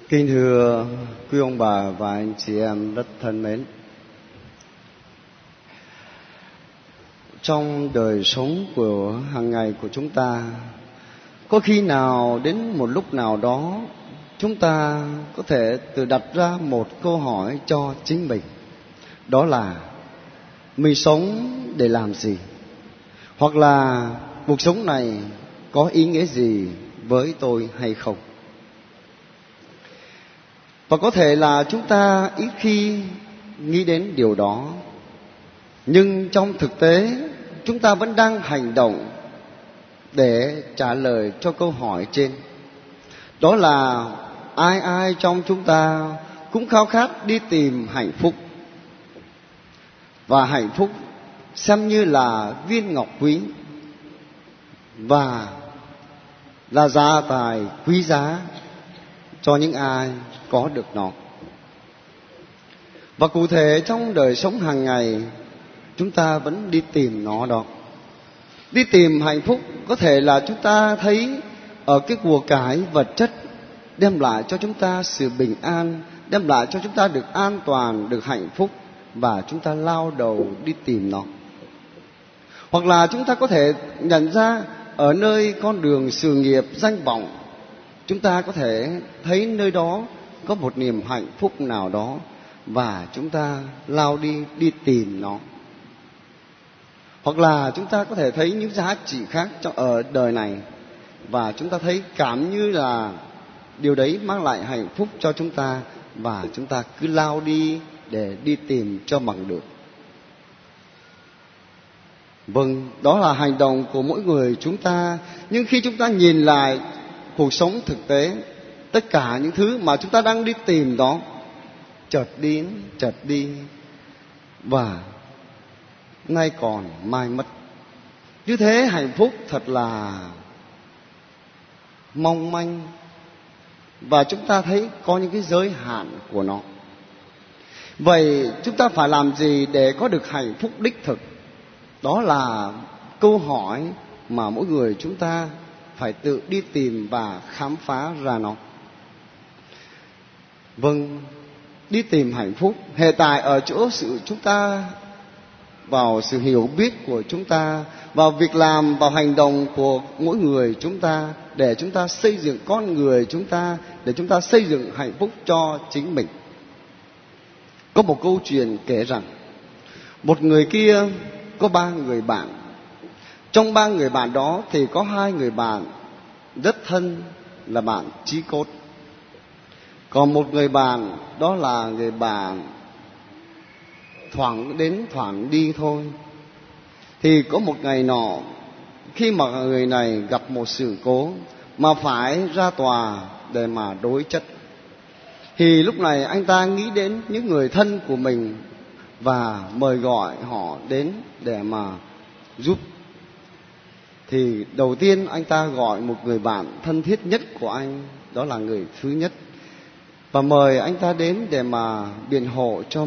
Kính thưa quý ông bà và anh chị em rất thân mến, trong đời sống của hàng ngày của chúng ta, có khi nào đến một lúc nào đó chúng ta có thể tự đặt ra một câu hỏi cho chính mình, đó là mình sống để làm gì, hoặc là cuộc sống này có ý nghĩa gì với tôi hay không. Và có thể là chúng ta ít khi nghĩ đến điều đó, nhưng trong thực tế chúng ta vẫn đang hành động để trả lời cho câu hỏi trên. Đó là ai ai trong chúng ta cũng khao khát đi tìm hạnh phúc. Và hạnh phúc xem như là viên ngọc quý và là gia tài quý giá cho những ai có được nó. Và cụ thể trong đời sống hàng ngày, chúng ta vẫn đi tìm nó đó. Đi tìm hạnh phúc có thể là chúng ta thấy ở cái của cải vật chất đem lại cho chúng ta sự bình an, đem lại cho chúng ta được an toàn, được hạnh phúc, và chúng ta lao đầu đi tìm nó. Hoặc là chúng ta có thể nhận ra ở nơi con đường sự nghiệp danh vọng, chúng ta có thể thấy nơi đó có một niềm hạnh phúc nào đó và chúng ta lao đi tìm nó. Hoặc là chúng ta có thể thấy những giá trị khác ở đời này và chúng ta thấy cảm như là điều đấy mang lại hạnh phúc cho chúng ta, và chúng ta cứ lao đi để đi tìm cho bằng được. Vâng, đó là hành động của mỗi người chúng ta. Nhưng khi chúng ta nhìn lại cuộc sống thực tế, tất cả những thứ mà chúng ta đang đi tìm đó chợt đi và nay còn mai mất. Như thế hạnh phúc thật là mong manh, và chúng ta thấy có những cái giới hạn của nó. Vậy chúng ta phải làm gì để có được hạnh phúc đích thực? Đó là câu hỏi mà mỗi người chúng ta phải tự đi tìm và khám phá ra nó. Vâng, đi tìm hạnh phúc hiện tại ở chỗ chúng ta, vào sự hiểu biết của chúng ta, vào việc làm, vào hành động của mỗi người chúng ta, để chúng ta xây dựng con người chúng ta, để chúng ta xây dựng hạnh phúc cho chính mình. Có một câu chuyện kể rằng một người kia có 3 người bạn. Trong 3 người bạn đó thì có 2 người bạn rất thân, là bạn chí cốt. Còn một người bạn đó là người bạn thoảng đến thoảng đi thôi. Thì có một ngày nọ, khi mà người này gặp một sự cố mà phải ra tòa để mà đối chất, thì lúc này anh ta nghĩ đến những người thân của mình và mời gọi họ đến để mà giúp. Thì đầu tiên anh ta gọi một người bạn thân thiết nhất của anh, đó là người thứ nhất, và mời anh ta đến để mà biện hộ cho.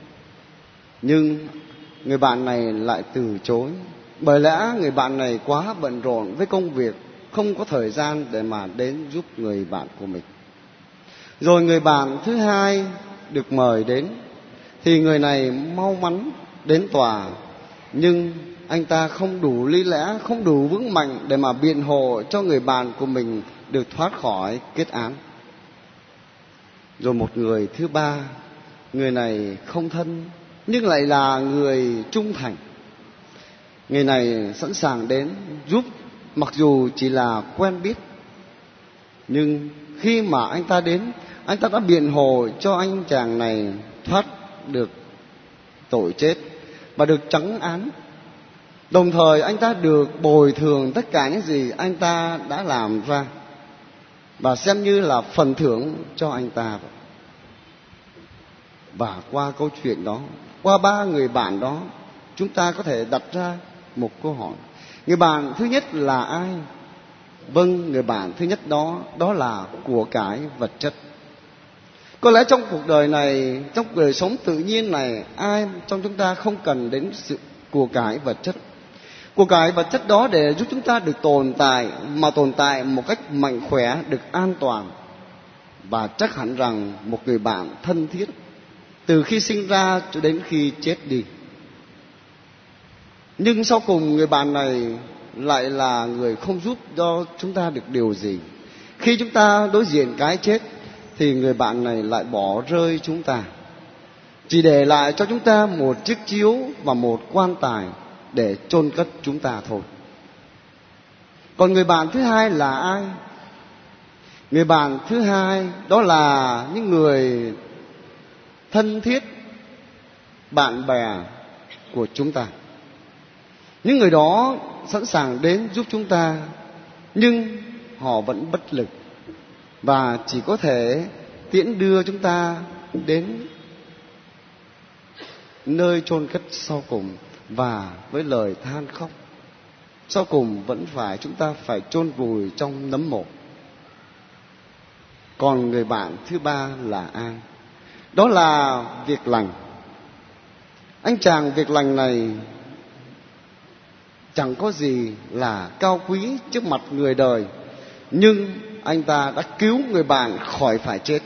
Nhưng người bạn này lại từ chối, bởi lẽ người bạn này quá bận rộn với công việc, không có thời gian để mà đến giúp người bạn của mình. Rồi người bạn thứ hai được mời đến, thì người này mau mắn đến tòa, nhưng anh ta không đủ lý lẽ, không đủ vững mạnh để mà biện hộ cho người bạn của mình được thoát khỏi kết án. Rồi một người thứ ba, người này không thân nhưng lại là người trung thành. Người này sẵn sàng đến giúp, mặc dù chỉ là quen biết. Nhưng khi mà anh ta đến, anh ta đã biện hộ cho anh chàng này thoát được tội chết và được trắng án. Đồng thời anh ta được bồi thường tất cả những gì anh ta đã làm ra, và xem như là phần thưởng cho anh ta. Và qua câu chuyện đó, qua 3 người bạn đó, chúng ta có thể đặt ra một câu hỏi. Người bạn thứ nhất là ai? Vâng, người bạn thứ nhất đó là của cải vật chất. Có lẽ trong cuộc đời này, trong đời sống tự nhiên này, ai trong chúng ta không cần đến sự của cải vật chất. Của cải vật chất đó để giúp chúng ta được tồn tại, mà tồn tại một cách mạnh khỏe, được an toàn. và chắc hẳn rằng một người bạn thân thiết từ khi sinh ra cho đến khi chết đi. Nhưng sau cùng người bạn này lại là người không giúp cho chúng ta được điều gì. Khi chúng ta đối diện cái chết thì người bạn này lại bỏ rơi chúng ta, chỉ để lại cho chúng ta một chiếc chiếu và một quan tài để chôn cất chúng ta thôi. Còn người bạn thứ hai là ai? Người bạn thứ hai đó là những người thân thiết, bạn bè của chúng ta. Những người đó sẵn sàng đến giúp chúng ta, nhưng họ vẫn bất lực và chỉ có thể tiễn đưa chúng ta đến nơi chôn cất sau cùng, và với lời than khóc sau cùng vẫn phải chúng ta phải chôn vùi trong nấm mộ. Còn người bạn thứ ba là ai? Đó là việc lành. Anh chàng việc lành này chẳng có gì là cao quý trước mặt người đời, nhưng anh ta đã cứu người bạn khỏi phải chết,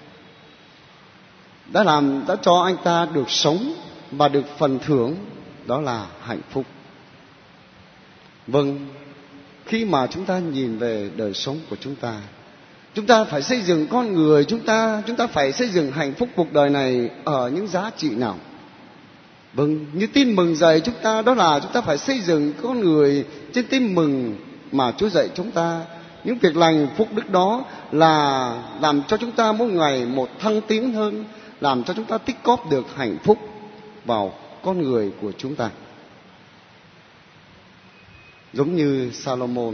đã cho anh ta được sống và được phần thưởng, đó là hạnh phúc. Vâng, khi mà chúng ta nhìn về đời sống của chúng ta phải xây dựng con người chúng ta phải xây dựng hạnh phúc cuộc đời này ở những giá trị nào? Vâng, như tin mừng dạy chúng ta, đó là chúng ta phải xây dựng con người trên tin mừng mà Chúa dạy chúng ta. Những việc lành phúc đức đó là làm cho chúng ta mỗi ngày một thăng tiến hơn, làm cho chúng ta tích góp được hạnh phúc vào con người của chúng ta. Giống như Salomon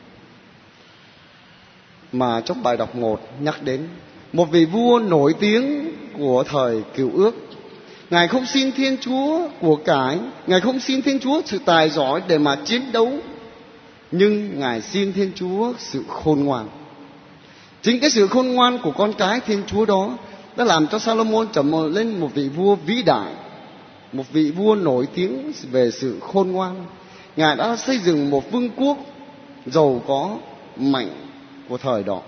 mà trong bài đọc 1 nhắc đến, một vị vua nổi tiếng của thời Cựu Ước. Ngài không xin Thiên Chúa của cải, Ngài không xin Thiên Chúa sự tài giỏi để mà chiến đấu, nhưng Ngài xin Thiên Chúa sự khôn ngoan. Chính cái sự khôn ngoan của con cái Thiên Chúa đó đã làm cho Salomon trở lên một vị vua vĩ đại, một vị vua nổi tiếng về sự khôn ngoan. Ngài đã xây dựng một vương quốc giàu có, mạnh của thời đó.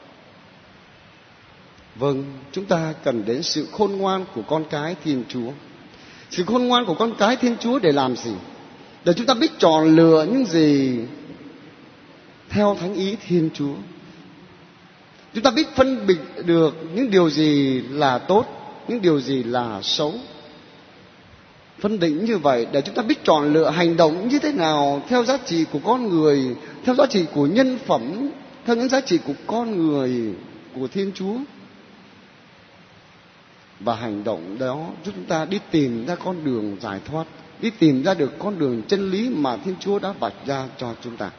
Vâng, chúng ta cần đến sự khôn ngoan của con cái Thiên Chúa. Sự khôn ngoan của con cái Thiên Chúa để làm gì? Để chúng ta biết chọn lựa những gì theo thánh ý Thiên Chúa. Chúng ta biết phân biệt được những điều gì là tốt, những điều gì là xấu. Phân định như vậy để chúng ta biết chọn lựa hành động như thế nào theo giá trị của con người, theo giá trị của nhân phẩm, theo những giá trị của con người của Thiên Chúa. Và hành động đó giúp chúng ta đi tìm ra con đường giải thoát, đi tìm ra được con đường chân lý mà Thiên Chúa đã vạch ra cho chúng ta.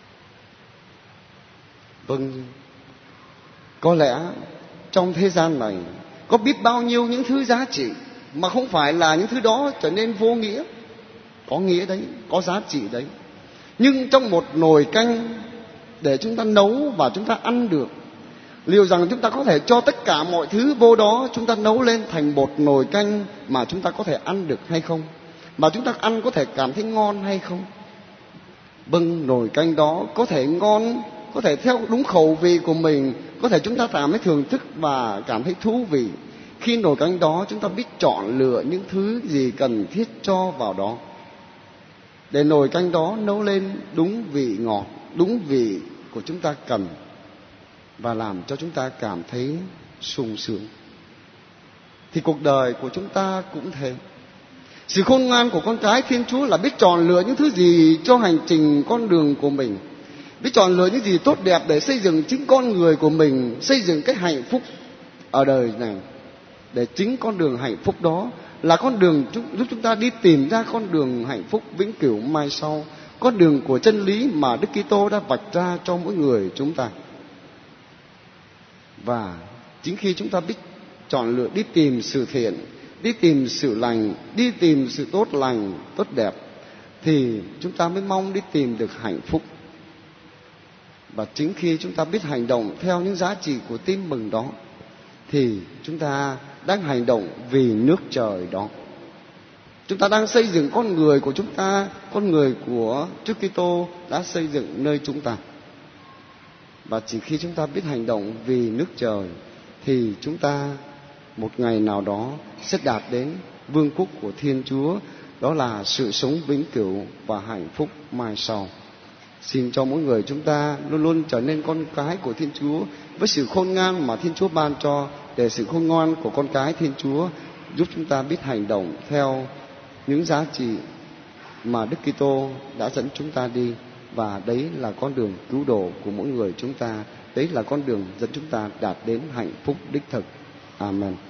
Vâng, có lẽ trong thế gian này có biết bao nhiêu những thứ giá trị mà không phải là những thứ đó trở nên vô nghĩa. Có nghĩa đấy, có giá trị đấy, nhưng trong một nồi canh để chúng ta nấu và chúng ta ăn được, liệu rằng chúng ta có thể cho tất cả mọi thứ vô đó, chúng ta nấu lên thành một nồi canh mà chúng ta có thể ăn được hay không? Mà chúng ta ăn có thể cảm thấy ngon hay không? Vâng, nồi canh đó có thể ngon, có thể theo đúng khẩu vị của mình, có thể chúng ta cảm thấy thưởng thức và cảm thấy thú vị. Khi nồi canh đó chúng ta biết chọn lựa những thứ gì cần thiết cho vào đó, để nồi canh đó nấu lên đúng vị ngọt, đúng vị của chúng ta cần, và làm cho chúng ta cảm thấy sung sướng. Thì cuộc đời của chúng ta cũng thế. Sự khôn ngoan của con cái Thiên Chúa là biết chọn lựa những thứ gì cho hành trình con đường của mình, biết chọn lựa những gì tốt đẹp để xây dựng chính con người của mình, xây dựng cái hạnh phúc ở đời này. Để chính con đường hạnh phúc đó là con đường giúp chúng ta đi tìm ra con đường hạnh phúc vĩnh cửu mai sau, con đường của chân lý mà Đức Kitô đã vạch ra cho mỗi người chúng ta. Và chính khi chúng ta biết chọn lựa đi tìm sự thiện, đi tìm sự lành, đi tìm sự tốt lành, tốt đẹp, thì chúng ta mới mong đi tìm được hạnh phúc. Và chính khi chúng ta biết hành động theo những giá trị của tin mừng đó, thì chúng ta đang hành động vì nước trời đó. Chúng ta đang xây dựng con người của chúng ta, con người của Chúa Kitô đã xây dựng nơi chúng ta. Và chỉ khi chúng ta biết hành động vì nước trời, thì chúng ta một ngày nào đó sẽ đạt đến vương quốc của Thiên Chúa, đó là sự sống vĩnh cửu và hạnh phúc mai sau. Xin cho mỗi người chúng ta luôn luôn trở nên con cái của Thiên Chúa với sự khôn ngoan mà Thiên Chúa ban cho, để sự khôn ngoan của con cái Thiên Chúa giúp chúng ta biết hành động theo những giá trị mà Đức Kitô đã dẫn chúng ta đi, và đấy là con đường cứu độ của mỗi người chúng ta. Đấy là con đường dẫn chúng ta đạt đến hạnh phúc đích thực. Amen.